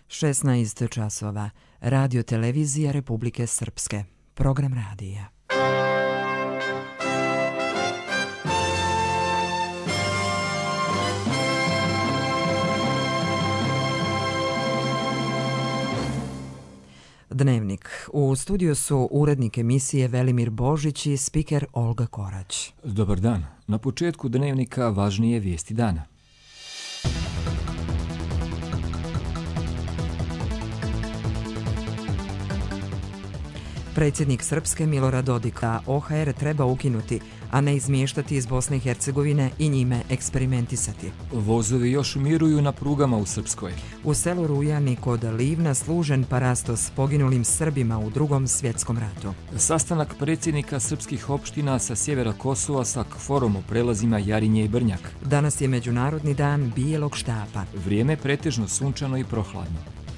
16 časova. Radio Televizija Republike Srpske. Program radija. Dnevnik. U studiju su urednik emisije Velimir Božić i spiker Olga Korać. Dobar dan. Na početku Dnevnika važnije vijesti dana. Predsjednik Srpske Milorad Dodik da OHR treba ukinuti, a ne izmještati iz Bosne i Hercegovine i njime eksperimentisati. Vozovi još miruju na prugama u Srpskoj. U selu Rujani kod Livna služen parastos poginulim Srbima u Drugom svjetskom ratu. Sastanak predsjednika srpskih opština sa sjevera Kosova sa KFOR-om o prelazima Jarinje i Brnjak. Danas je Međunarodni dan bijelog štapa. Vrijeme pretežno sunčano i prohladno.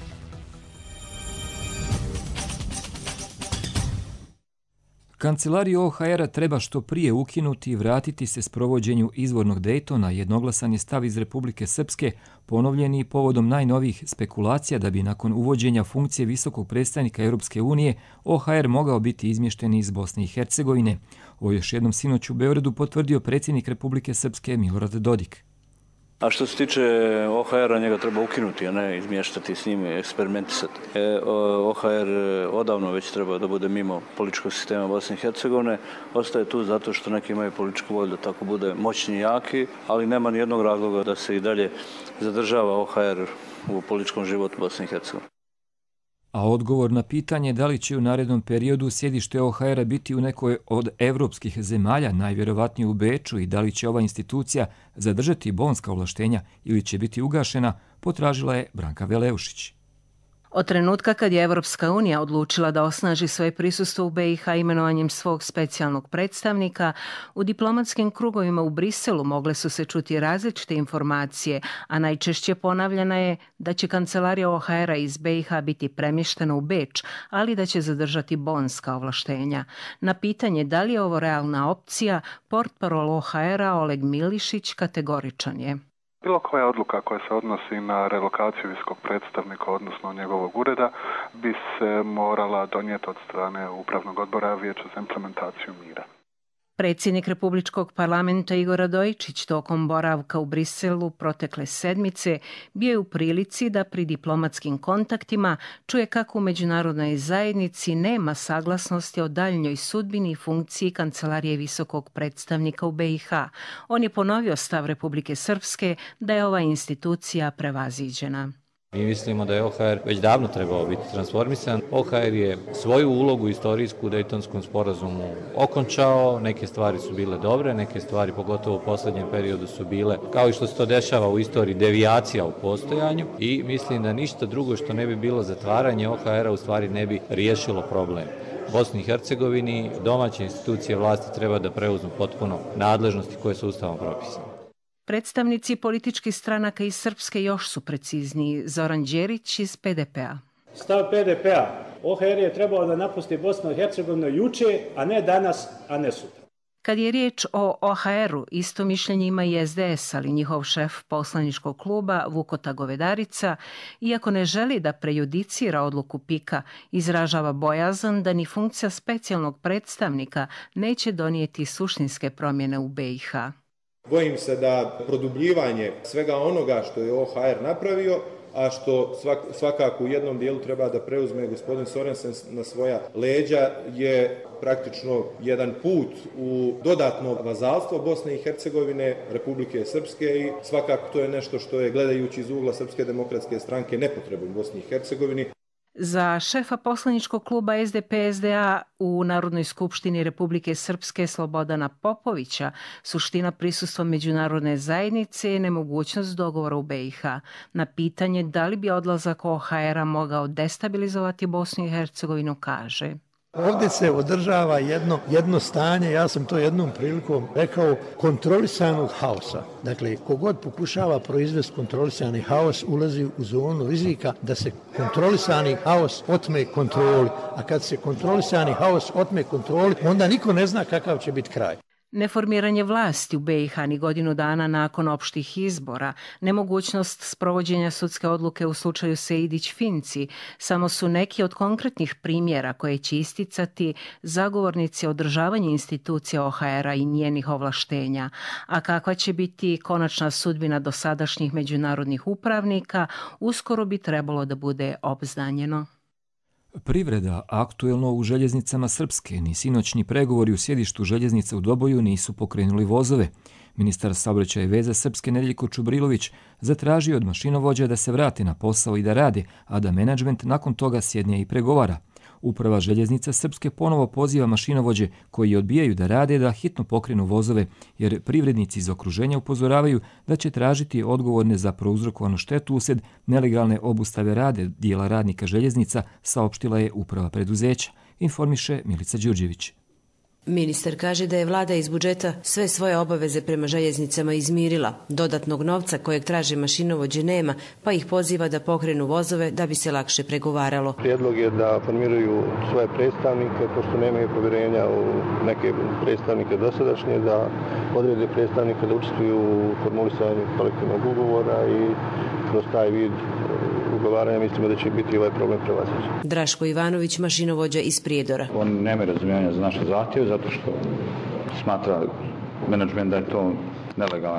Kancelariju OHR-a treba što prije ukinuti i vratiti se sprovođenju izvornog Dejtona. Jednoglasan je stav iz Republike Srpske, ponovljeni povodom najnovijih spekulacija da bi nakon uvođenja funkcije visokog predstavnika Europske unije OHR mogao biti izmješten iz Bosne i Hercegovine. Ovo još jednom sinoć u Beogradu potvrdio predsjednik Republike Srpske Milorad Dodik. A što se tiče OHR-a, njega treba ukinuti, a ne izmještati s njim, eksperimentisati. OHR odavno već treba da bude mimo političkog sistema Bosne i Hercegovine. Ostaje tu zato što neki imaju političku volju da tako bude moćni i jaki, ali nema ni jednog razloga da se i dalje zadržava OHR u političkom životu Bosne i Hercegovine. A odgovor na pitanje da li će u narednom periodu sjedište OHR-a biti u nekoj od evropskih zemalja, najvjerovatnije u Beču, i da li će ova institucija zadržati bonska ovlaštenja ili će biti ugašena, potražila je Branka Veleušić. Od trenutka kad je Evropska unija odlučila da osnaži svoje prisustvo u BiH imenovanjem svog specijalnog predstavnika, u diplomatskim krugovima u Briselu mogle su se čuti različite informacije, a najčešće ponavljana je da će kancelarija OHR-a iz BiH biti premještena u Beč, ali da će zadržati bonska ovlaštenja. Na pitanje da li je ovo realna opcija, portparol OHR-a Oleg Milišić kategoričan je. Bilo koja odluka koja se odnosi na relokaciju visokog predstavnika, odnosno njegovog ureda, bi se morala donijeti od strane Upravnog odbora Vijeća za implementaciju mira. Predsjednik Republičkog parlamenta Igor Radojičić tokom boravka u Briselu protekle sedmice bio je u prilici da pri diplomatskim kontaktima čuje kako u međunarodnoj zajednici nema saglasnosti o daljnjoj sudbini i funkciji kancelarije visokog predstavnika u BiH. On je ponovio stav Republike Srpske da je ova institucija prevaziđena. Mi mislimo da je OHR već davno trebao biti transformisan. OHR je svoju ulogu istorijsku u Dejtonskom sporazumu okončao, neke stvari su bile dobre, neke stvari pogotovo u posljednjem periodu su bile, kao i što se to dešava u istoriji, devijacija u postojanju, i mislim da ništa drugo što ne bi bilo zatvaranje OHR-a u stvari ne bi riješilo problem. Bosni i Hercegovini domaće institucije vlasti treba da preuzmu potpuno nadležnosti koje su ustavom propisane. Predstavnici političkih stranaka iz Srpske još su precizniji. Zoran Đerić iz PDP-a. Stav PDP-a. OHR je trebalo da napusti Bosnu i Hercegovinu juče, a ne danas, a ne sutra. Kad je riječ o OHR-u, isto mišljenje ima i SDS, ali njihov šef poslaničkog kluba Vukota Govedarica, iako ne želi da prejudicira odluku PIK-a, izražava bojazan da ni funkcija specijalnog predstavnika neće donijeti suštinske promjene u BiH. Bojim se da produbljivanje svega onoga što je OHR napravio, a što svakako u jednom dijelu treba da preuzme gospodin Sorensen na svoja leđa, je praktično jedan put u dodatno vazalstvo Bosne i Hercegovine, Republike Srpske, i svakako to je nešto što je, gledajući iz ugla Srpske demokratske stranke, nepotrebno u Bosni i Hercegovini. Za šefa poslaničkog kluba SDP-SDA u Narodnoj skupštini Republike Srpske Slobodana Popovića suština prisustva međunarodne zajednice je nemogućnost dogovora u BiH. Na pitanje da li bi odlazak OHR-a mogao destabilizovati Bosnu i Hercegovinu kaže: Ovdje se održava jedno stanje, ja sam to jednom prilikom rekao, kontrolisanog haosa. Dakle, kogod pokušava proizvesti kontrolisani haos ulazi u zonu rizika da se kontrolisani haos otme kontroli. A kad se kontrolisani haos otme kontroli, onda niko ne zna kakav će biti kraj. Neformiranje vlasti u BiH ni godinu dana nakon opštih izbora, nemogućnost sprovođenja sudske odluke u slučaju Sejdić-Finci samo su neki od konkretnih primjera koje će isticati zagovornici održavanja institucija OHR-a i njenih ovlaštenja, a kakva će biti konačna sudbina dosadašnjih međunarodnih upravnika, uskoro bi trebalo da bude obznanjeno. Privreda aktuelno u željeznicama Srpske, ni sinoćni pregovori u sjedištu željeznice u Doboju nisu pokrenuli vozove. Ministar saobraćaja i veza Srpske Nedeljko Čubrilović zatražio od mašinovođa da se vrate na posao i da rade, a da menadžment nakon toga sjedne i pregovara. Uprava željeznica Srpske ponovo poziva mašinovođe koji odbijaju da rade da hitno pokrenu vozove, jer privrednici iz okruženja upozoravaju da će tražiti odgovorne za prouzrokovanu štetu uslijed nelegalne obustave rade dijela radnika željeznica, saopštila je uprava preduzeća, informiše Milica Đurđević. Ministar kaže da je vlada iz budžeta sve svoje obaveze prema željeznicama izmirila. Dodatnog novca kojeg traže mašinovođe nema, pa ih poziva da pokrenu vozove da bi se lakše pregovaralo. Prijedlog je da formiraju svoje predstavnike, pošto nemaju povjerenja u neke predstavnike dosadašnje, da odrede predstavnike da učestvuju u formulisanju kolektivnog ugovora i kroz taj vid ugovaranja mislimo da će biti ovaj problem prevaziđen. Draško Ivanović, mašinovođa iz Prijedora. On nema razumijevanja za naše zahtjeve zato što smatra menadžment da je to nelegalan,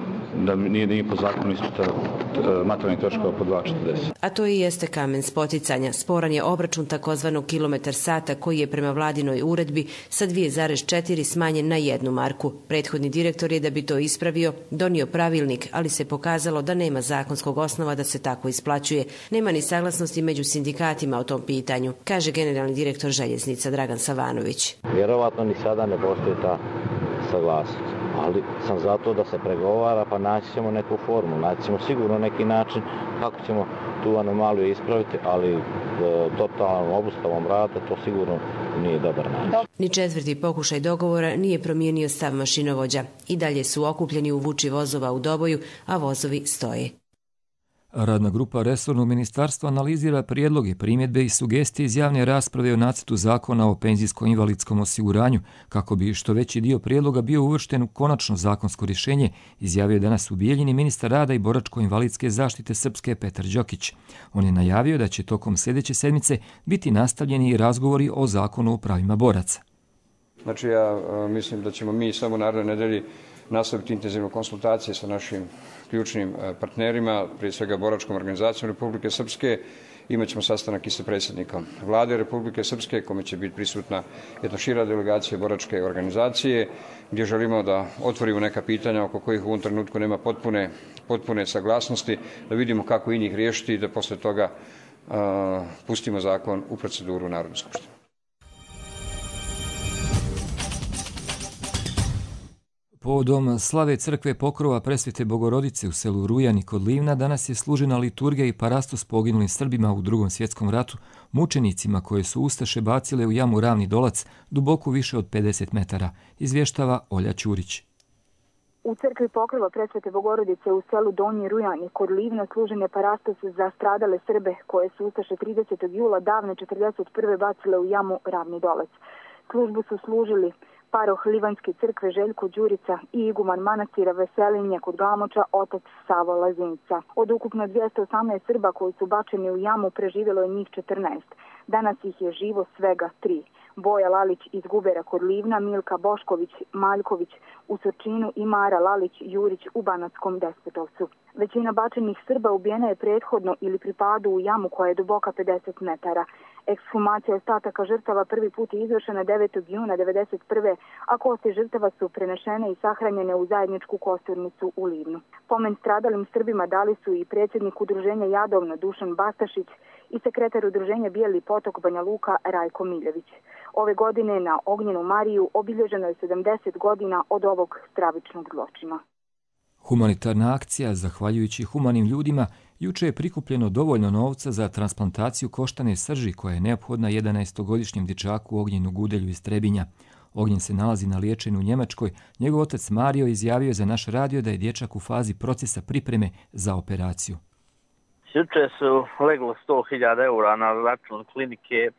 da nije po zakonu isplata materijalnih troškova po 2,40. A to i jeste kamen spoticanja. Sporan je obračun takozvanog kilometar sata koji je prema vladinoj uredbi sa 2,4 smanjen na 1 marku. Prethodni direktor je, da bi to ispravio, donio pravilnik, ali se pokazalo da nema zakonskog osnova da se tako isplaćuje. Nema ni saglasnosti među sindikatima o tom pitanju, kaže generalni direktor željeznica Dragan Savanović. Vjerovatno ni sada ne postoji ta saglasnost, ali sam zato da se pregovara, pa naći ćemo neku formu, naći ćemo sigurno neki način kako ćemo tu anomaliju ispraviti, ali totalnom obustavom rada to sigurno nije dobar način. Ni četvrti pokušaj dogovora nije promijenio stav mašinovođa. I dalje su okupljeni u vuči vozova u Doboju, a vozovi stoje. Radna grupa resornog ministarstva analizira prijedloge, primjedbe i sugestije iz javne rasprave o nacrtu zakona o penzijsko-invalidskom osiguranju, kako bi što veći dio prijedloga bio uvršten u konačno zakonsko rješenje, izjavio danas u Bijeljini ministar rada i boračko-invalidske zaštite Srpske Petar Đokić. On je najavio da će tokom sljedeće sedmice biti nastavljeni i razgovori o zakonu o pravima boraca. Znači ja mislim da ćemo mi samo naredne nedelji nastaviti intenzivno konsultacije sa našim ključnim partnerima, prije svega boračkom organizacijom Republike Srpske. Imaćemo sastanak i sa predsjednikom vlade Republike Srpske, kome će biti prisutna jedna šira delegacija boračke organizacije, gdje želimo da otvorimo neka pitanja oko kojih u ovom trenutku nema potpune saglasnosti, da vidimo kako i njih riješiti i da posle toga pustimo zakon u proceduru Narodne skupštine. Povodom slave crkve Pokrova Presvete Bogorodice u selu Rujani kod Livna danas je služena liturgija i parastos poginulim Srbima u Drugom svjetskom ratu, mučenicima koje su ustaše bacile u jamu Ravni Dolac, duboku više od 50 metara, izvještava Olja Ćurić. U crkvi Pokrova Presvete Bogorodice u selu Donji Rujani kod Livna služen je parastos za stradale Srbe koje su ustaše 30. jula davne 1941. bacile u jamu Ravni Dolac. Službu su služili paroh Livanjske crkve Željko Đurica i iguman manastira Veselinje kod Gamoča otac Savo Lazinca. Od ukupno 218 Srba koji su bačeni u jamu preživjelo je njih 14. Danas ih je živo svega 3. Boja Lalić iz Gubera kod Livna, Milka Bošković, Maljković u Surčinu i Mara Lalić Jurić u Banatskom Despotovcu. Većina bačenih Srba ubijena je prethodno ili pripadu u jamu koja je duboka 50 metara. Ekshumacija ostataka žrtava prvi put je izvršena 9. juna 1991. a kosti žrtava su prenešene i sahranjene u zajedničku kosturnicu u Livnu. Pomen stradalim Srbima dali su i predsjednik udruženja Jadovno Dušan Bastašić i sekretar udruženja Bijeli potok Banja Luka Rajko Miljević. Ove godine na Ognjenu Mariju obilježeno je 70 godina od ovog stravičnog zločina. Humanitarna akcija, zahvaljujući humanim ljudima, juče je prikupljeno dovoljno novca za transplantaciju koštane srži koja je neophodna 11-godišnjem dječaku Ognjenu Gudelju iz Trebinja. Ognjen se nalazi na liječenju u Njemačkoj. Njegov otac Mario izjavio za naš radio da je dječak u fazi procesa pripreme za operaciju. Juče su leglo 100.000 € na račun klinike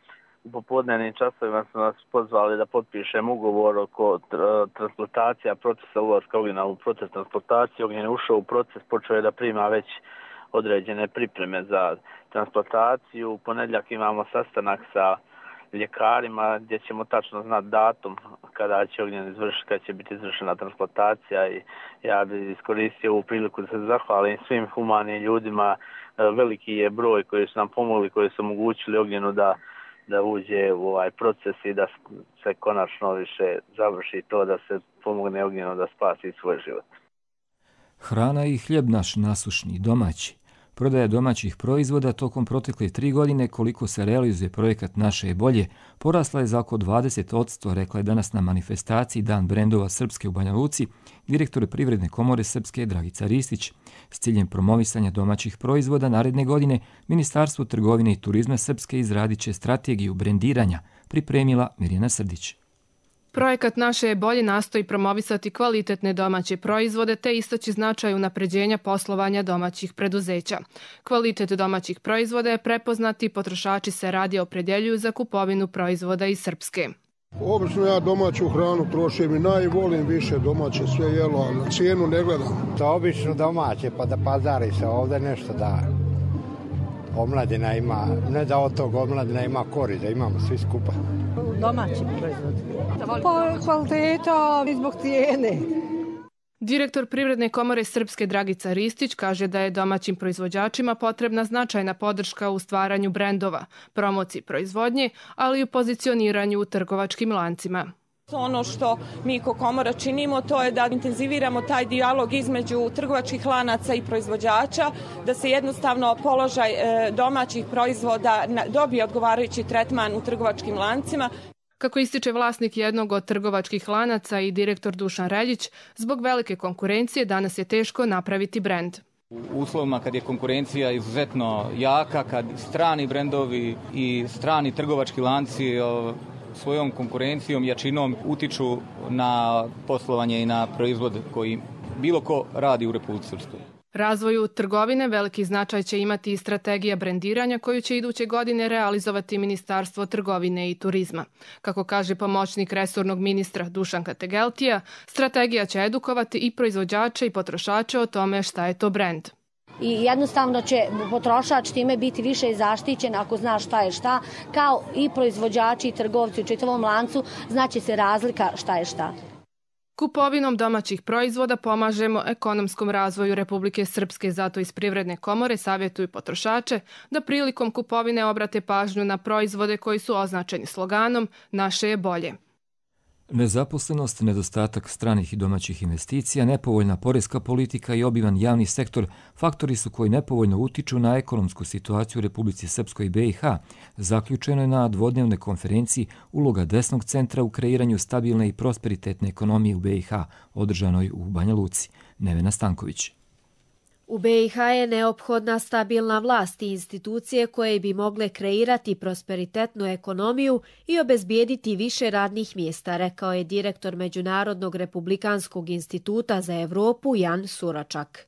u popodnevnim časovima su nas pozvali da potpišemo ugovor oko transplantacija, procesa ulaska ugljena u proces transplantacije. Ugljen je ušao u proces, počeo je da prima već određene pripreme za transplantaciju. U ponedjeljak imamo sastanak sa ljekarima gdje ćemo tačno znati datum kada će Ugljen izvršiti, kada će biti izvršena transplantacija i ja bih iskoristio ovu priliku da se zahvalim svim humanim ljudima. Veliki je broj koji su nam pomogli, koji su omogućili Ugljenu da uđe u ovaj proces i da se konačno više završi to, da se pomogne Ugljenu da spasi svoj život. Hrana i hljeb naš nasušni, domaći. Prodaja domaćih proizvoda tokom protekle 3 godine koliko se realizuje projekat Naše je bolje, porasla je za oko 20%, rekla je danas na manifestaciji Dan brendova Srpske u Banja Luci direktor Privredne komore Srpske Dragica Ristić. S ciljem promovisanja domaćih proizvoda naredne godine Ministarstvo trgovine i turizma Srpske izradit će strategiju brendiranja, pripremila Mirjana Srdić. Projekat Naše je bolje nastoji promovisati kvalitetne domaće proizvode te istaći značaj unapređenja poslovanja domaćih preduzeća. Kvalitet domaćih proizvoda je prepoznat i potrošači se radije opredjeljuju za kupovinu proizvoda iz Srpske. Obično ja domaću hranu trošim i najvolim više domaće sve jelo, ali na cijenu ne gledam. To obično domaće, pa da pazari se ovdje nešto da omladina ima, ne da od tog omladina ima korist, da imamo svi skupa. Domaći proizvod. Pa kvaliteta i zbog cijene. Direktor Privredne komore Srpske Dragica Ristić kaže da je domaćim proizvođačima potrebna značajna podrška u stvaranju brendova, promociji proizvodnje, ali i u pozicioniranju u trgovačkim lancima. Ono što mi kao komora činimo to je da intenziviramo taj dijalog između trgovačkih lanaca i proizvođača, da se jednostavno položaj domaćih proizvoda dobije odgovarajući tretman u trgovačkim lancima. Kako ističe vlasnik jednog od trgovačkih lanaca i direktor Dušan Reljić, zbog velike konkurencije danas je teško napraviti brend. U uslovima kad je konkurencija izuzetno jaka, kad strani brendovi i strani trgovački lanci svojom konkurencijom, jačinom utiču na poslovanje i na proizvod koji bilo ko radi u Republici Srpskoj. Razvoju trgovine veliki značaj će imati i strategija brendiranja koju će iduće godine realizovati Ministarstvo trgovine i turizma. Kako kaže pomoćnik resornog ministra Dušan Kategeltija, strategija će edukovati i proizvođače i potrošače o tome šta je to brend. I jednostavno će potrošač time biti više zaštićen ako zna šta je šta, kao i proizvođači i trgovci u čitavom lancu znaće se razlika šta je šta. Kupovinom domaćih proizvoda pomažemo ekonomskom razvoju Republike Srpske, zato iz Privredne komore savjetuju potrošače da prilikom kupovine obrate pažnju na proizvode koji su označeni sloganom Naše je bolje. Nezaposlenost, nedostatak stranih i domaćih investicija, nepovoljna poreska politika i obiman javni sektor faktori su koji nepovoljno utiču na ekonomsku situaciju u Republici Srpskoj i BiH. Zaključeno je na dvodnevnoj konferenciji uloga desnog centra u kreiranju stabilne i prosperitetne ekonomije u BiH, održanoj u Banja Luci. Nevena Stanković. U BiH je neophodna stabilna vlast i institucije koje bi mogle kreirati prosperitetnu ekonomiju i obezbijediti više radnih mjesta, rekao je direktor Međunarodnog republikanskog instituta za Evropu Jan Suračak.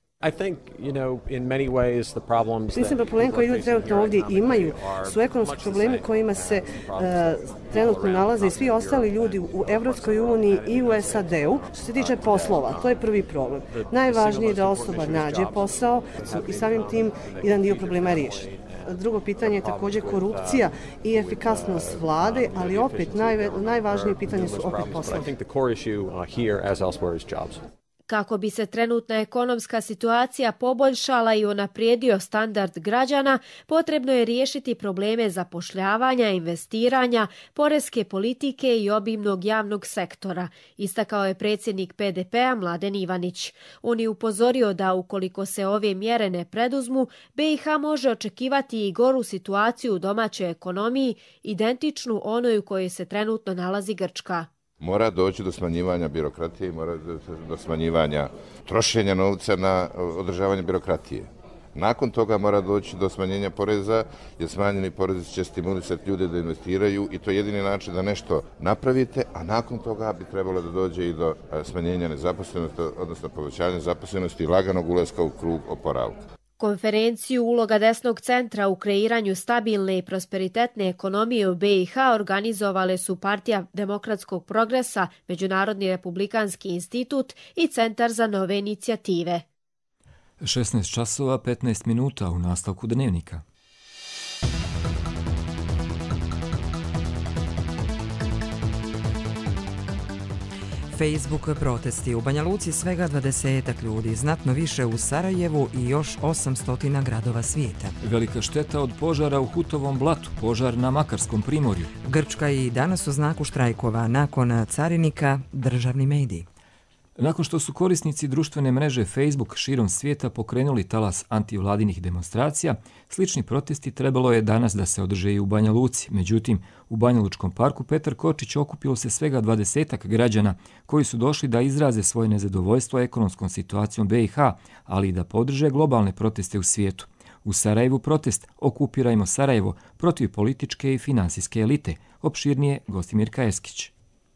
Mislim da problemi koji ljudi trenutno ovdje imaju su ekonomski problemi kojima se trenutno nalaze i svi ostali ljudi u Evropskoj uniji i u SAD-u. Što se tiče poslova, to je prvi problem. Najvažnije je da osoba nađe posao i samim tim jedan dio problema je riješen. Drugo pitanje je također korupcija i efikasnost vlade, ali opet najvažnije pitanje su opet poslovi. Kako bi se trenutna ekonomska situacija poboljšala i unaprijedio standard građana, potrebno je riješiti probleme zapošljavanja, investiranja, poreske politike i obimnog javnog sektora, istakao je predsjednik PDP-a Mladen Ivanić. On je upozorio da ukoliko se ove mjere ne preduzmu, BiH može očekivati i goru situaciju u domaćoj ekonomiji, identičnu onoj u kojoj se trenutno nalazi Grčka. Mora doći do smanjivanja birokratije, mora do smanjivanja trošenja novca na održavanje birokratije. Nakon toga mora doći do smanjenja poreza, jer smanjeni porezi će stimulisati ljude da investiraju i to je jedini način da nešto napravite, a nakon toga bi trebalo da dođe i do smanjenja nezaposlenosti, odnosno povećanja zaposlenosti i laganog ulaska u krug oporavka. Konferenciju Uloga desnog centra u kreiranju stabilne i prosperitetne ekonomije u BiH organizovale su Partija demokratskog progresa, Međunarodni republikanski institut i Centar za nove inicijative. 16 časova 15 minuta u nastavku dnevnika. Facebook protesti u Banja Luci svega 20 ljudi, znatno više u Sarajevu i još 800 gradova svijeta. Velika šteta od požara u Hutovom blatu, požar na Makarskom primorju. Grčka i danas u znaku štrajkova, nakon carinika državni mediji. Nakon što su korisnici društvene mreže Facebook širom svijeta pokrenuli talas antivladinih demonstracija, slični protesti trebalo je danas da se održe i u Banja Luci. Međutim, u Banja Lučkom parku Petar Kočić okupilo se svega 20 građana koji su došli da izraze svoje nezadovoljstvo ekonomskom situacijom BiH, ali i da podrže globalne proteste u svijetu. U Sarajevu protest Okupirajmo Sarajevo protiv političke i finansijske elite. Opširnije Gostimirka Eskić.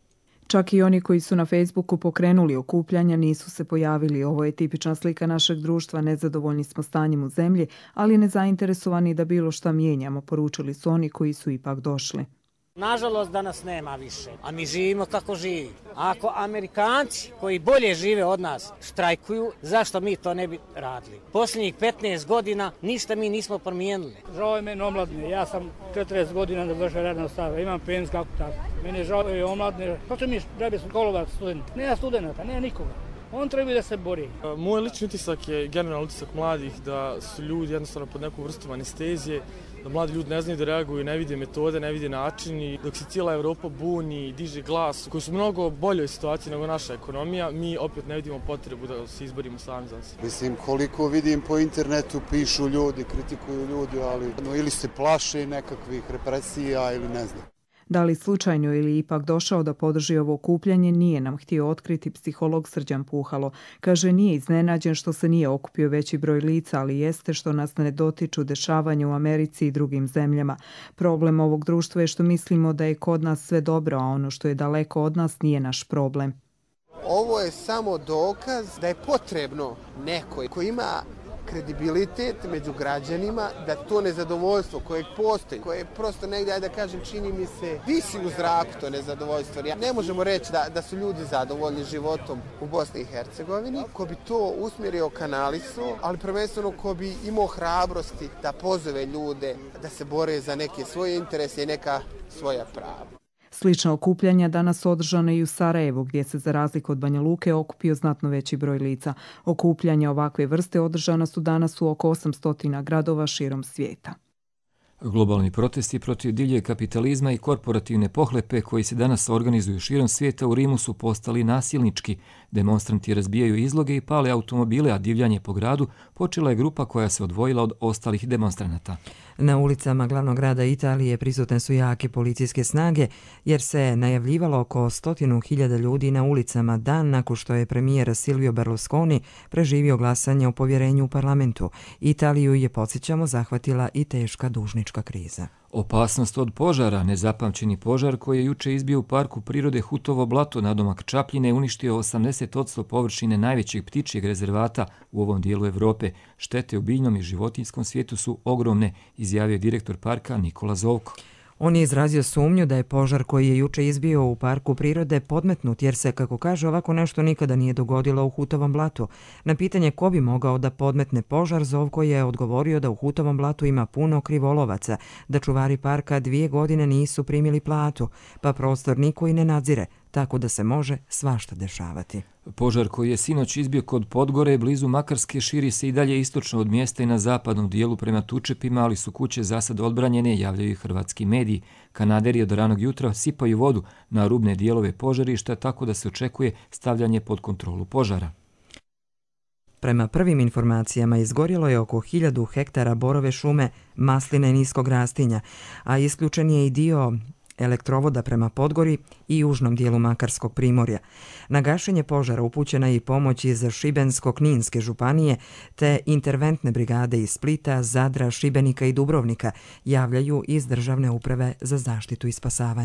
Čak i oni koji su na Facebooku pokrenuli okupljanja nisu se pojavili. Ovo je tipična slika našeg društva. Nezadovoljni smo stanjem u zemlji, ali nezainteresovani da bilo šta mijenjamo, poručili su oni koji su ipak došli. Nažalost, danas nema više, a mi živimo kako živi. Ako Amerikanci koji bolje žive od nas štrajkuju, zašto mi to ne bi radili? Posljednjih 15 godina ništa mi nismo promijenili. Žao je meni omladne, ja sam 40 godina da vršam radna stava, imam pens kako tako. Mene žao je omladne, pa što mi džabe su kolovat studenti? Nema studenta, nema nikoga. On treba da se bori. Moj lični utisak je generalni utisak mladih da su ljudi jednostavno pod nekom vrstom anestezije, da mladi ljudi ne znaju da reaguju, ne vide metode, ne vide načini. Dok se cijela Evropa buni i diže glas, koji su mnogo boljoj situaciji nego naša ekonomija, mi opet ne vidimo potrebu da se izborimo sami za se. Mislim, koliko vidim po internetu, pišu ljudi, kritikuju ljudi, ali ili se plaše nekakvih represija ili ne znam. Da li slučajno ili ipak došao da podrži ovo okupljanje, nije nam htio otkriti psiholog Srđan Puhalo. Kaže, nije iznenađen što se nije okupio veći broj lica, ali jeste što nas ne dotiču dešavanja u Americi i drugim zemljama. Problem ovog društva je što mislimo da je kod nas sve dobro, a ono što je daleko od nas nije naš problem. Ovo je samo dokaz da je potrebno neko ko ima kredibilitet među građanima, da to nezadovoljstvo koje postoji, koje je prosto negdje, ajde da kažem, čini mi se, visi u zraku to nezadovoljstvo. Ne možemo reći da su ljudi zadovoljni životom u Bosni i Hercegovini, ko bi to usmjerio kanalisu, ali prvenstveno ko bi imao hrabrosti da pozove ljude da se bore za neke svoje interese i neka svoja prava. Slična okupljanja danas održana i u Sarajevu, gdje se za razliku od Banja Luke okupio znatno veći broj lica. Okupljanja ovakve vrste održana su danas u oko 800 gradova širom svijeta. Globalni protesti protiv divljeg kapitalizma i korporativne pohlepe koji se danas organizuju širom svijeta u Rimu su postali nasilnički. Demonstranti razbijaju izloge i pale automobile, a divljanje po gradu počela je grupa koja se odvojila od ostalih demonstranata. Na ulicama glavnog grada Italije prisutne su jake policijske snage, jer se najavljivalo oko 100.000 ljudi na ulicama dan nakon što je premijer Silvio Berlusconi preživio glasanje o povjerenju u parlamentu. Italiju je, podsjećamo, zahvatila i teška dužnička kriza. Opasnost od požara. Nezapamćeni požar koji je juče izbio u parku prirode Hutovo blato nadomak Čapljine uništio 80% površine najvećeg ptičjeg rezervata u ovom dijelu Evrope. Štete u biljnom i životinjskom svijetu su ogromne, izjavio direktor parka Nikola Zovko. On je izrazio sumnju da je požar koji je juče izbio u parku prirode podmetnut, jer se, kako kaže, ovako nešto nikada nije dogodilo u Hutovom blatu. Na pitanje ko bi mogao da podmetne požar, Zovko je odgovorio da u Hutovom blatu ima puno krivolovaca, da čuvari parka 2 godine nisu primili platu, pa prostor niko i ne nadzire, tako da se može svašta dešavati. Požar koji je sinoć izbio kod Podgore, blizu Makarske, širi se i dalje istočno od mjesta i na zapadnom dijelu prema Tučepima, ali su kuće zasad odbranjene, javljaju i hrvatski mediji. Kanaderi od ranog jutra sipaju vodu na rubne dijelove požarišta, tako da se očekuje stavljanje pod kontrolu požara. Prema prvim informacijama izgorjelo je oko 1000 hektara borove šume, masline niskog rastinja, a isključen je i dio elektrovoda prema Podgori i južnom dijelu Makarskog primorja. Na gašenje požara upućena je i pomoć iz Šibensko-Kninske županije te interventne brigade iz Splita, Zadra, Šibenika i Dubrovnika, javljaju iz Državne uprave za zaštitu i spasavanje.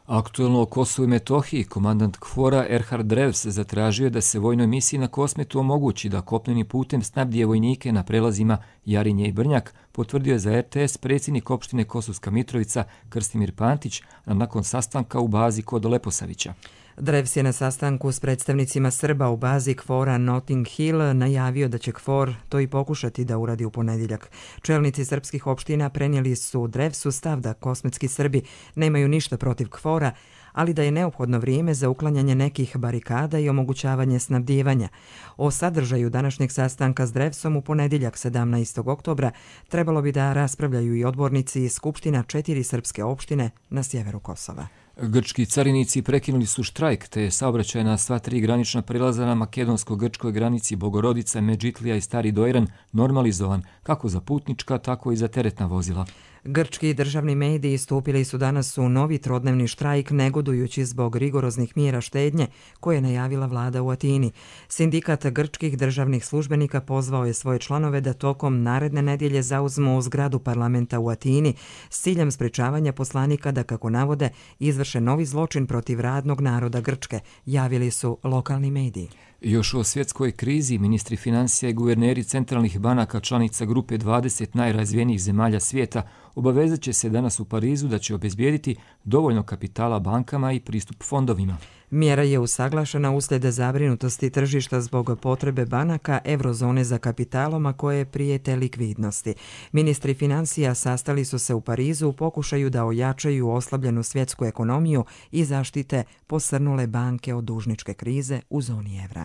Aktuelno o Kosovu i Metohiji, komandant KFOR-a Erhard Drevs zatražio da se vojnoj misiji na Kosmetu omogući da kopnenim putem snabdije vojnike na prelazima Jarinje i Brnjak, potvrdio je za RTS predsjednik opštine Kosovska Mitrovica Krstimir Pantić nakon sastanka u bazi kod Leposavića. Drevs je na sastanku s predstavnicima Srba u bazi KFOR-a Notting Hill najavio da će KFOR to i pokušati da uradi u ponedjeljak. Čelnici srpskih opština prenijeli su Drevsu stav da kosmetski Srbi nemaju ništa protiv KFOR-a, ali da je neophodno vrijeme za uklanjanje nekih barikada i omogućavanje snabdijevanja. O sadržaju današnjeg sastanka s Drevsom u ponedjeljak 17. oktobra trebalo bi da raspravljaju i odbornici iz skupština 4 srpske opštine na sjeveru Kosova. Grčki carinici prekinuli su štrajk, te je saobraćaj na sva 3 granična prilaza na makedonsko-grčkoj granici Bogorodica, Medžitlija i Stari Dojran normalizovan kako za putnička, tako i za teretna vozila. Grčki državni mediji stupili su danas u novi trodnevni štrajk negodujući zbog rigoroznih mjera štednje koje je najavila vlada u Atini. Sindikat grčkih državnih službenika pozvao je svoje članove da tokom naredne nedjelje zauzmu zgradu parlamenta u Atini s ciljem sprečavanja poslanika da, kako navode, izvrše novi zločin protiv radnog naroda Grčke, javili su lokalni mediji. Još o svjetskoj krizi ministri financija i guverneri centralnih banaka članica grupe 20 najrazvijenijih zemalja svijeta obavezat će se danas u Parizu da će obezbijediti dovoljno kapitala bankama i pristup fondovima. Mjera je usaglašena uslijed zabrinutosti tržišta zbog potrebe banaka eurozone za kapitalom, a koje prijete likvidnosti. Ministri financija sastali su se u Parizu u pokušaju da ojačaju oslabljenu svjetsku ekonomiju i zaštite posrnule banke od dužničke krize u zoni evra.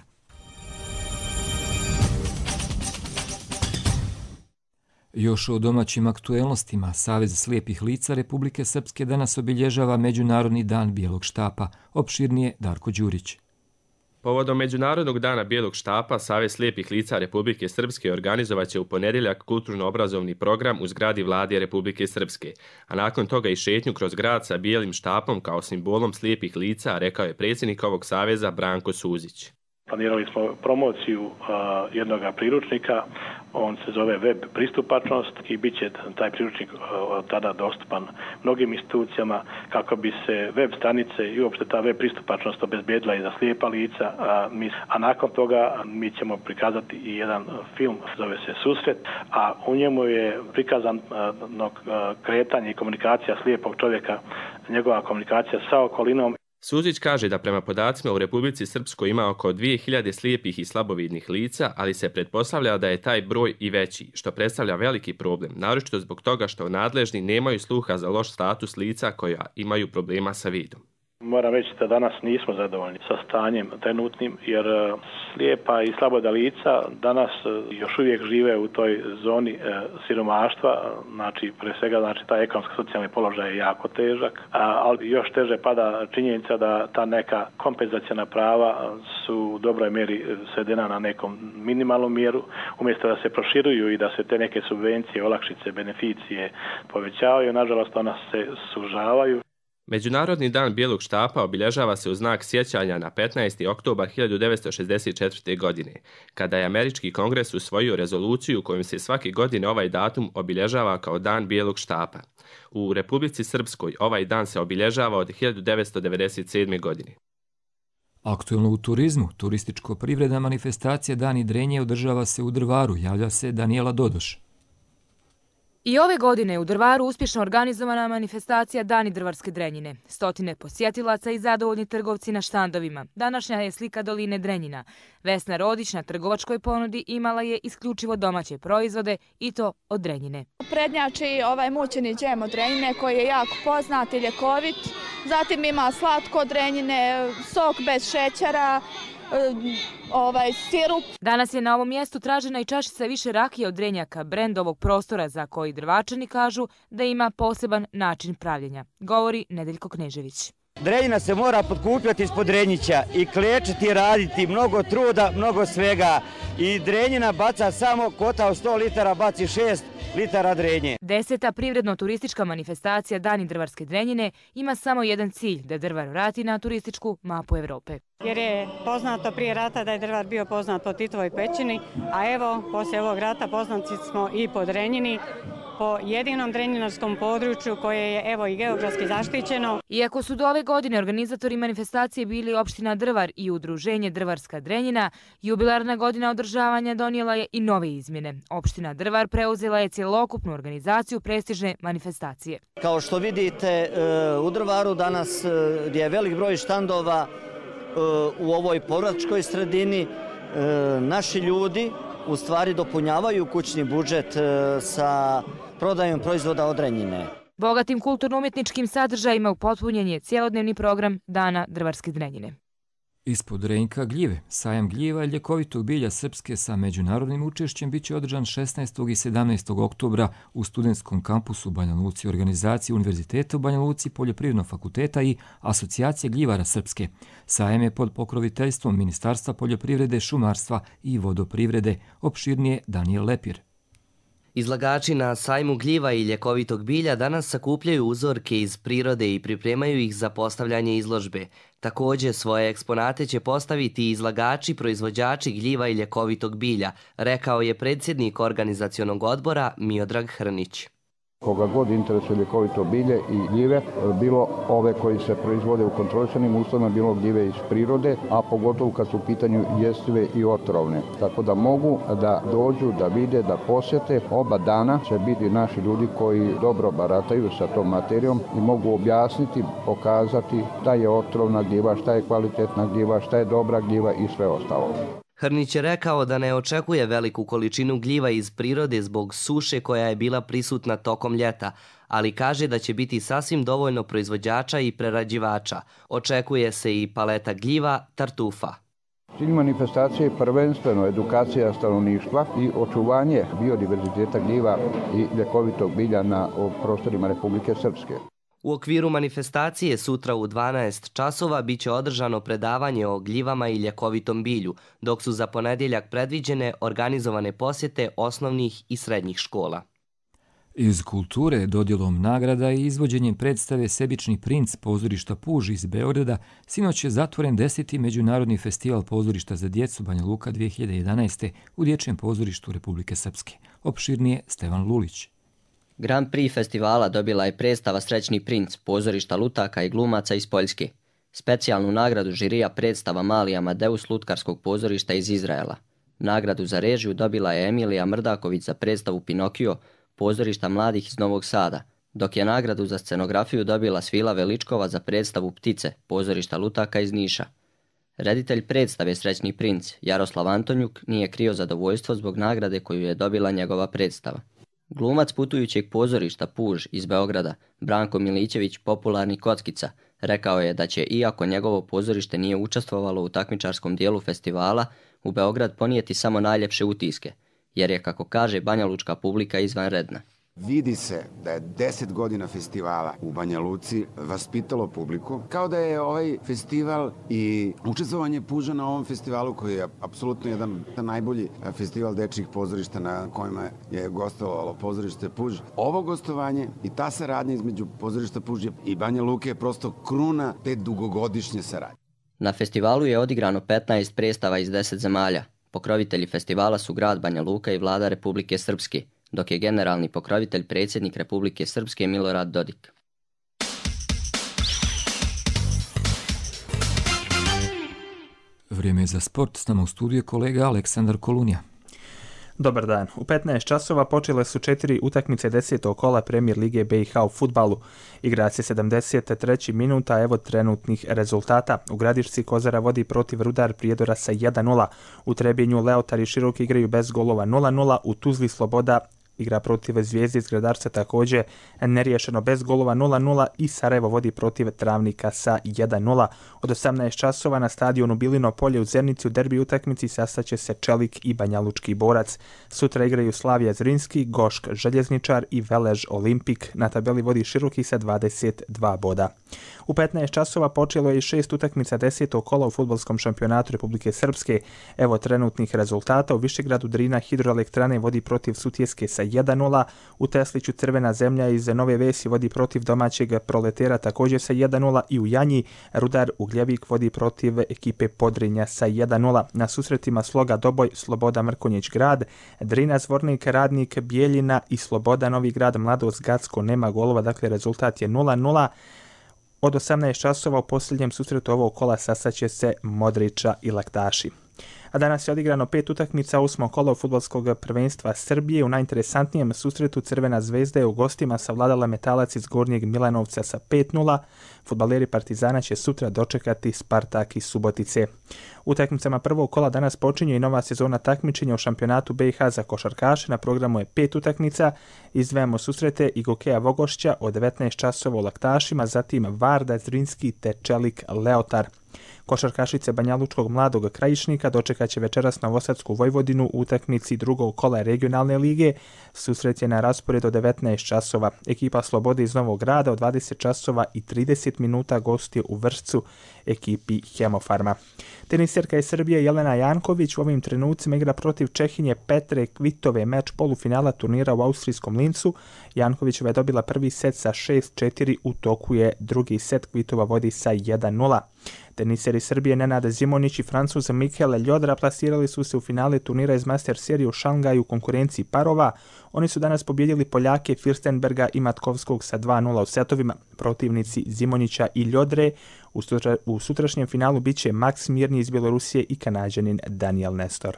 Još o domaćim aktuelnostima, Savez slijepih lica Republike Srpske danas obilježava Međunarodni dan bijelog štapa. Opširnije Darko Đurić. Povodom Međunarodnog dana bijelog štapa, Savez slijepih lica Republike Srpske organizovat će u ponedjeljak kulturno-obrazovni program u zgradi Vlade Republike Srpske, a nakon toga i šetnju kroz grad sa bijelim štapom kao simbolom slijepih lica, rekao je predsjednik ovog saveza Branko Suzić. Planirali smo promociju jednog priručnika, on se zove web pristupačnost i bit će taj priručnik od tada dostupan mnogim institucijama kako bi se web stranice i uopšte ta web pristupačnost obezbijedila i za slijepa lica, a nakon toga mi ćemo prikazati i jedan film, zove se Susret, a u njemu je prikazano kretanje i komunikacija slijepog čovjeka, njegova komunikacija sa okolinom. Suzić kaže da prema podacima u Republici Srpskoj ima oko 2000 slijepih i slabovidnih lica, ali se pretpostavlja da je taj broj i veći, što predstavlja veliki problem, naročito zbog toga što nadležni nemaju sluha za loš status lica koja imaju problema sa vidom. Moram reći da danas nismo zadovoljni sa stanjem trenutnim, jer slijepa i slaboda lica danas još uvijek žive u toj zoni siromaštva, znači pre svega taj ekonomsko-socijalni položaj je jako težak, ali još teže pada činjenica da ta neka kompenzacijna prava su u dobroj mjeri svedena na nekom minimalnom mjeru, umjesto da se proširuju i da se te neke subvencije, olakšice, beneficije povećavaju, nažalost ona se sužavaju. Međunarodni dan bijelog štapa obilježava se u znak sjećanja na 15. oktobar 1964. godine, kada je Američki kongres usvojio rezoluciju kojom se svake godine ovaj datum obilježava kao dan bijelog štapa. U Republici Srpskoj ovaj dan se obilježava od 1997. godine. Aktuelno u turizmu, turističko-privredna manifestacija Dani drenje održava se u Drvaru, javlja se Danijela Dodoš. I ove godine u Drvaru uspješno organizovana manifestacija Dani drvarske drenjine. Stotine posjetilaca i zadovoljni trgovci na štandovima. Današnja je slika doline Drenjina. Vesna Rodić na trgovačkoj ponudi imala je isključivo domaće proizvode i to od drenjine. Prednjači ovaj mućeni džem od drenjine koji je jako poznat i ljekovit. Zatim ima slatko od drenjine, sok bez šećera, sirup. Danas je na ovom mjestu tražena i čašica više rakije od drenjaka, brend ovog prostora za koji Drvačani kažu da ima poseban način pravljenja, govori Nedeljko Knežević. Drenjina se mora potkupljati ispod drenjića i klečiti i raditi, mnogo truda, mnogo svega. I drenjina baca samo kota od 100 litara, baci 6 litara drenje. 10. privredno-turistička manifestacija Dani drvarske drenjine ima samo jedan cilj, da Drvar vrati na turističku mapu Evrope. Jer je poznato prije rata da je Drvar bio poznat po Titovoj pećini, a evo, poslije ovog rata poznati smo i po Drenjini, po jedinom drenjinarskom području koje je evo i geografski zaštićeno. Iako su do ove godine organizatori manifestacije bili opština Drvar i udruženje Drvarska Drenjina, jubilarna godina održavanja donijela je i nove izmjene. Opština Drvar preuzela je cjelokupnu organizaciju prestižne manifestacije. Kao što vidite u Drvaru danas je velik broj štandova u ovoj povratničkoj sredini. Naši ljudi u stvari dopunjavaju kućni budžet sa prodajom proizvoda od Drenjine. Bogatim kulturno-umjetničkim sadržajima upotpunjen je cijelodnevni program Dana Drvarske Drenjine. Ispod Renjka gljive, sajam gljiva i ljekovitog bilja srpske sa međunarodnim učešćem biće održan 16. i 17. oktobra u studentskom kampusu Banja Luci, organizaciji Univerziteta u Banja Luci, Poljoprivrednog fakulteta i Asocijacije gljivara srpske. Sajam je pod pokroviteljstvom Ministarstva poljoprivrede, šumarstva i vodoprivrede. Opširnije Danijel Lepir. Izlagači na sajmu gljiva i ljekovitog bilja danas sakupljaju uzorke iz prirode i pripremaju ih za postavljanje izložbe. Također svoje eksponate će postaviti izlagači, proizvođači gljiva i ljekovitog bilja, rekao je predsjednik organizacionog odbora Miodrag Hrnić. Koga god interesuje ljekovito bilje i gljive, bilo ove koji se proizvode u kontrolisanim uslovima, bilo gljive iz prirode, a pogotovo kad su u pitanju jestive i otrovne. Tako da mogu da dođu, da vide, da posjete. Oba dana će biti naši ljudi koji dobro barataju sa tom materijom i mogu objasniti, pokazati šta je otrovna gljiva, šta je kvalitetna gljiva, šta je dobra gljiva i sve ostalo. Hrnić je rekao da ne očekuje veliku količinu gljiva iz prirode zbog suše koja je bila prisutna tokom ljeta, ali kaže da će biti sasvim dovoljno proizvođača i prerađivača. Očekuje se i paleta gljiva, tartufa. Cilj manifestacije je prvenstveno edukacija stanovništva i očuvanje biodiverziteta gljiva i ljekovitog bilja na prostorima Republike Srpske. U okviru manifestacije sutra u 12 časova biće održano predavanje o gljivama i ljekovitom bilju, dok su za ponedjeljak predviđene organizovane posjete osnovnih i srednjih škola. Iz kulture, dodjelom nagrada i izvođenjem predstave Sebični princ pozorišta Puž iz Beograda, sinoć je zatvoren 10. Međunarodni festival pozorišta za djecu Banja Luka 2011. u Dječjem pozorištu Republike Srpske. Opširnije Stevan Lulić. Grand Prix festivala dobila je predstava Srećni princ, pozorišta lutaka i glumaca iz Poljske. Specijalnu nagradu žirija predstava Mali Amadeus lutkarskog pozorišta iz Izraela. Nagradu za režiju dobila je Emilija Mrdaković za predstavu Pinokio, pozorišta mladih iz Novog Sada, dok je nagradu za scenografiju dobila Svila Veličkova za predstavu Ptice, pozorišta lutaka iz Niša. Reditelj predstave Srećni princ, Jaroslav Antonjuk, nije krio zadovoljstvo zbog nagrade koju je dobila njegova predstava. Glumac putujućeg pozorišta Puž iz Beograda, Branko Milićević, popularni Kockica, rekao je da će, iako njegovo pozorište nije učestvovalo u takmičarskom dijelu festivala, u Beograd ponijeti samo najljepše utiske, jer je, kako kaže, banjalučka publika izvanredna. Vidi se da je 10 godina festivala u Banja Luci vaspitalo publiku, kao da je ovaj festival i učestvovanje Puža na ovom festivalu, koji je apsolutno jedan najbolji festival dečjih pozorišta na kojima je gostovalo pozorište Puž. Ovo gostovanje i ta saradnja između pozorišta Puž i Banja Luke je prosto kruna te dugogodišnje saradnje. Na festivalu je odigrano 15 predstava iz 10 zemalja. Pokrovitelji festivala su grad Banja Luka i vlada Republike Srpske, dok je generalni pokrovitelj predsjednik Republike Srpske Milorad Dodik. Vrijeme je za sport, s nama u studiju kolega Aleksandar Kolunija. Dobar dan. U 15 časova počele su 4 utakmice 10. kola Premijer Lige BiH u fudbalu. Igra se 73. minuta, evo trenutnih rezultata. U Gradišci Kozara vodi protiv Rudar Prijedora sa 1-0. U Trebinju Leotar i Širok igraju bez golova 0-0. U Tuzli Sloboda igra protiv Zvijezde iz Gradarca također neriješeno bez golova 0-0 i Sarajevo vodi protiv Travnika sa 1-0. Od 18 časova na stadionu Bilino polje u Zernici u derbi utakmici sastaće se Čelik i Banjalučki Borac. Sutra igraju Slavija Zrinski, Gošk Željezničar i Velež Olimpik. Na tabeli vodi Široki sa 22 boda. U 15 časova počelo je i 6 utakmica 10. kola u fudbalskom šampionatu Republike Srpske. Evo trenutnih rezultata. U Višegradu Drina Hidroelektrane vodi protiv Sutjeske sa 1:0. U Tesliću Crvena zemlja iz Nove Vesi vodi protiv domaćeg Proletera također sa 1:0 i u Janji Rudar Ugljevik vodi protiv ekipe Podrinja sa 1:0. Na susretima Sloga Doboj, Sloboda Mrkonjić Grad, Drina Zvornik, Radnik Bijeljina i Sloboda Novi Grad Mladost Gacko nema golova, dakle rezultat je 0:0. Od 18 časova u posljednjem susretu ovog kola sastaće se Modrića i Laktaši. A danas je odigrano 5 utakmica 8. kola fudbalskog prvenstva Srbije. U najinteresantnijem susretu Crvena zvezda je u gostima savladala Metalac iz Gornjeg Milanovca sa 5:0. Fudbaleri Partizana će sutra dočekati Spartak iz Subotice. Utakmicama prvog kola danas počinje i nova sezona takmičenja u šampionatu BiH za košarkaše. Na programu je 5 utakmica. Izdvajamo susrete Igokeja Vogošća od 19 časova u Laktašima, zatim Varda Zrinski te Čelik Leotar. Košarkašice Banjalučkog Mladog Krajišnika dočekat će večeras Novosadsku Vojvodinu u utakmici drugog kola regionalne lige. Susret je na rasporedu od 19 časova. Ekipa Slobode iz Novog Grada od 20 časova i 30 minuta gostuje u Vršcu ekipi Hemofarma. Teniserka iz Srbije Jelena Janković u ovim trenucima igra protiv Čehinje Petre Kvitove, meč polufinala turnira u austrijskom Lincu. Jankovićeva je dobila prvi set sa 6:4, u toku je drugi set, Kvitova vodi sa 1:0. Teniseri Srbije Nenad Zimonjić i Francuz Michele Ljodra plasirali su se u finale turnira iz Master serije u Šangaju u konkurenciji parova. Oni su danas pobjedili Poljake Firstenberga i Matkovskog sa 2:0 u setovima. Protivnici Zimonjića i Ljodre u sutrašnjem finalu bit će Maks Mirni iz Bjelorusije i Kanađanin Daniel Nestor.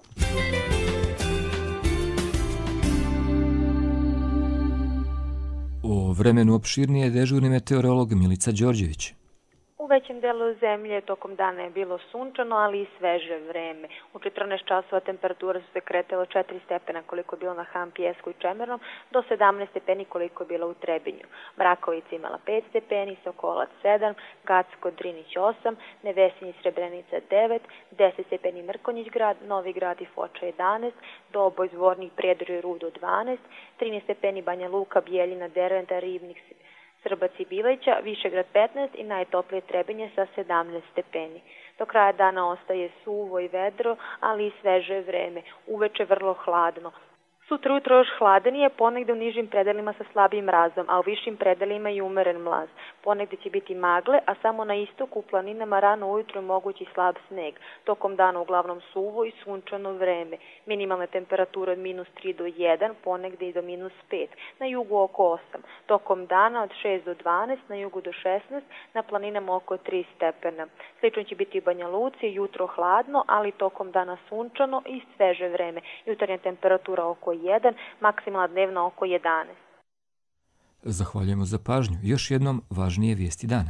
O vremenu opširnije dežurni meteorolog Milica Đorđević. U većem delu zemlje tokom dana je bilo sunčano, ali i sveže vreme. U 14 časova temperatura su se kretala od 4 stepena koliko je bilo na Han, Pjesku i Čemernom do 17 stepeni koliko je bilo u Trebinju. Mrakovica imala 5 stepeni, Sokolac 7, Gacko, Drinić 8, Nevesinj i Srebrenica 9, 10 stepeni Mrkonjić Grad, Novi Grad i Foča 11, Doboj, Zvornik, Prijedor i Rudo 12, 13 stepeni Banja Luka, Bijeljina, Derventa, Ribnik, Srbac i Bileća, Višegrad 15 i najtoplije Trebinje sa 17 stepeni. Do kraja dana ostaje suvo i vedro, ali i sveže vreme, uveče vrlo hladno. Sutra ujutro još hladenije, ponegde u nižim predelima sa slabijim mrazom, a u višim predelima i umeren mlaz. Ponegde će biti magle, a samo na istoku u planinama rano ujutro je mogući slab sneg. Tokom dana uglavnom suvo i sunčano vreme. Minimalne temperature od -3 do 1, ponegde i do -5. Na jugu oko 8. Tokom dana od 6 do 12, na jugu do 16, na planinama oko 3 stepena. Slično će biti i Banja Luci, jutro hladno, ali tokom dana sunčano i sveže vreme. Jutarnja temperatura oko 1, maksimalna dnevna oko 11. Zahvaljujemo za pažnju. Još jednom važnije vijesti dana.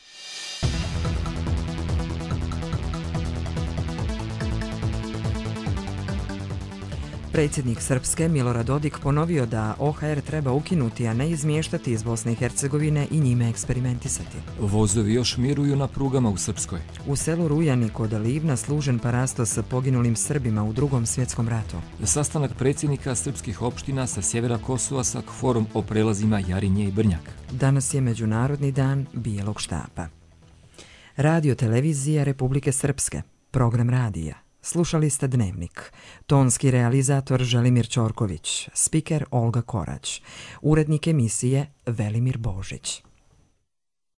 Predsjednik Srpske Milorad Dodik ponovio da OHR treba ukinuti, a ne izmještati iz Bosne i Hercegovine i njime eksperimentisati. Vozovi još miruju na prugama u Srpskoj. U selu Rujani kod Livna služen parasto s poginulim Srbima u Drugom svjetskom ratu. Sastanak predsjednika srpskih opština sa sjevera Kosova sa kvorum o prelazima Jarinje i Brnjak. Danas je Međunarodni dan Bijelog štapa. Radio televizija Republike Srpske. Program radija. Slušali ste Dnevnik. Tonski realizator Želimir Ćorković. Spiker Olga Korać. Urednik emisije Velimir Božić.